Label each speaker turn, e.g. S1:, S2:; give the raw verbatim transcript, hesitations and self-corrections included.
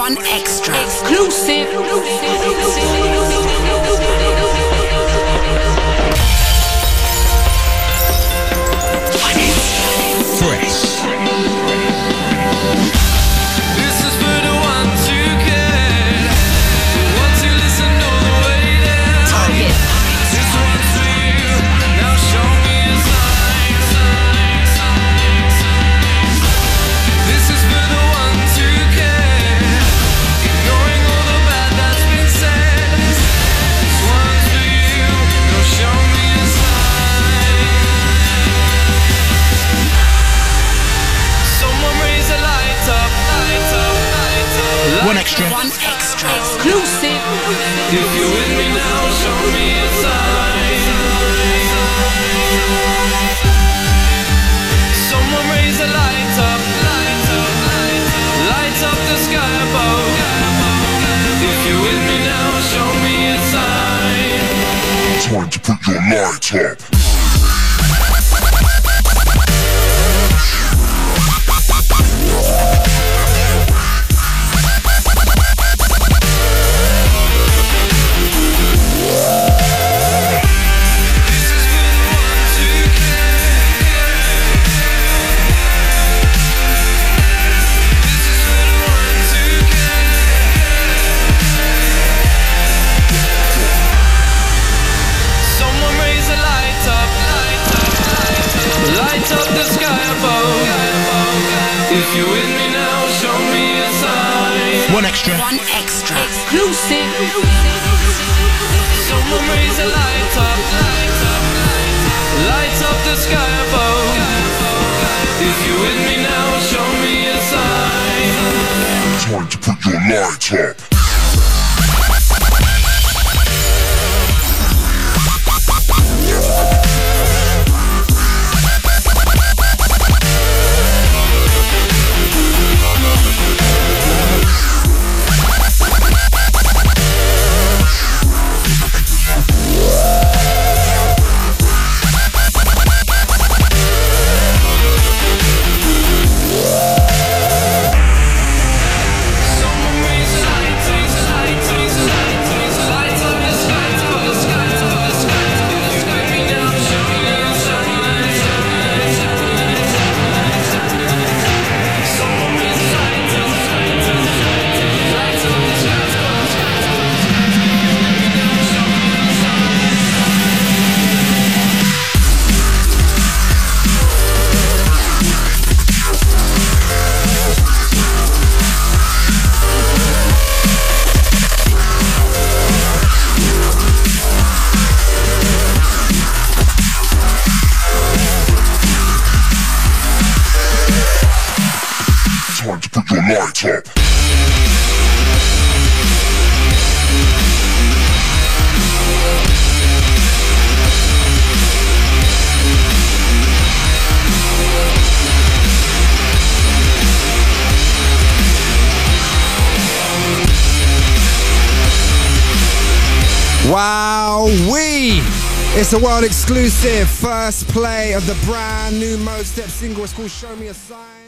S1: One extra. Exclusive.
S2: Fresh.
S3: One extra.
S1: One extra. Exclusive.
S4: If you're with me now, show me a sign. Someone raise the light up, light up, light up, light up the sky above. If you're with me now, show me a sign.
S5: Time to put your light up.
S4: If you're with me now, show me a sign.
S3: One extra.
S1: One extra. Exclusive.
S4: Someone raise a light up, light up, light up the sky above. If you're with me now, show me a sign.
S5: Time to put your light up. Time to put your light up.
S2: Wow-wee! It's a world exclusive first play of the brand new Mode Step single. It's called Show Me a Sign.